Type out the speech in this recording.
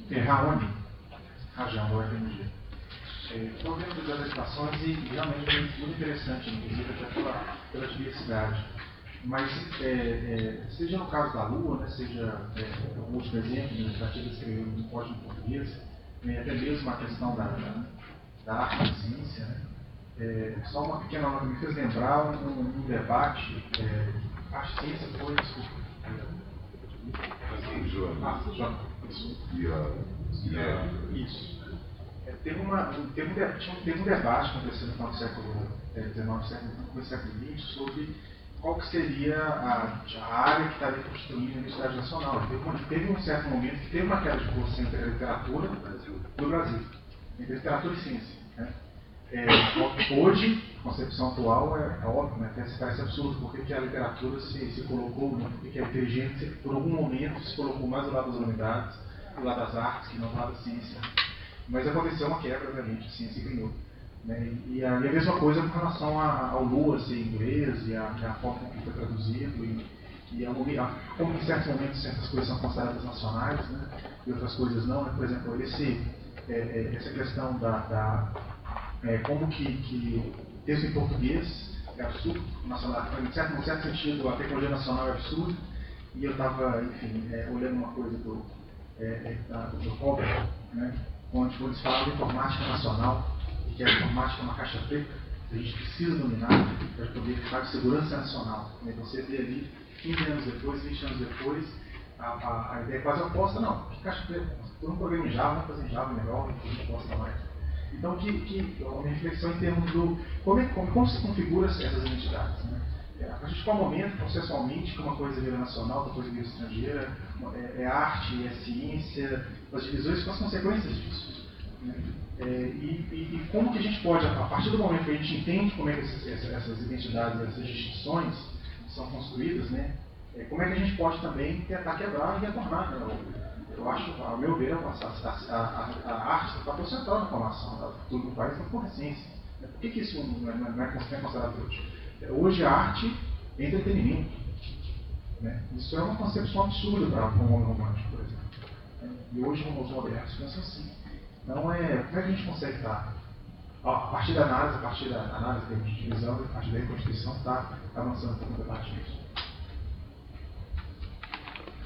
Raoni, Rajão, do FMG. Estou vendo as apresentações e realmente é muito interessante, inclusive até pela diversidade. Mas, seja no caso da Lua, né, seja um último exemplo, né, que a gente escreveu no código português, até mesmo a questão da arte e ciência, né, só uma pequena nota me fez lembrar um debate, arte e ciência foi, Isso. Teve um debate acontecendo no final do século XIX, século XX, sobre qual que seria a área que estaria constituindo a Universidade Nacional. Teve um certo momento que teve uma queda de força entre a literatura do Brasil, entre literatura e ciência. Né? Hoje, a concepção atual é óbvio, né? Até se parece absurdo porque a literatura se colocou, né? Porque a inteligência, por algum momento, se colocou mais do lado das humanidades, do lado das artes, que não do lado da ciência. Mas aconteceu uma quebra, obviamente, a ciência ganhou. Né? E a mesma coisa com relação ao Lua ser inglês e a forma como foi traduzido como em certos momentos certas coisas são consideradas nacionais, né? E outras coisas não. Né? Por exemplo, essa questão como que texto em português é absurdo, nacional, em certo sentido a tecnologia nacional é absurda, e eu estava, enfim, olhando uma coisa do Cobra, né? Onde eles falam de informática nacional, e que a informática é uma caixa preta, que a gente precisa dominar para poder falar de segurança nacional. Né? Você vê ali, 15 anos depois, 20 anos depois, a ideia é quase oposta. Não, que caixa preta? Todo um programa em Java, vamos fazer em Java melhor, a gente posta mais. Então, uma reflexão em termos do como se configura essas identidades. Né? A partir de qual momento, processualmente, que uma coisa vira nacional, outra coisa vira estrangeira, é arte, é ciência, as divisões com as consequências disso. Né? E como que a gente pode, a partir do momento que a gente entende como é que essas identidades, essas distinções são construídas, né? Como é que a gente pode também tentar quebrar e retornar. Né? Eu acho, ao meu ver, a arte está papel central na formação do futuro do país, na ciência. Por que isso não é considerado hoje? Hoje a arte é entretenimento. Né? Isso é uma concepção absurda para um homem romântico, por exemplo. E hoje os modernos pensam assim. Então, como é que a gente consegue estar, a partir da análise de divisão, a partir da Constituição, está avançando para o debate disso?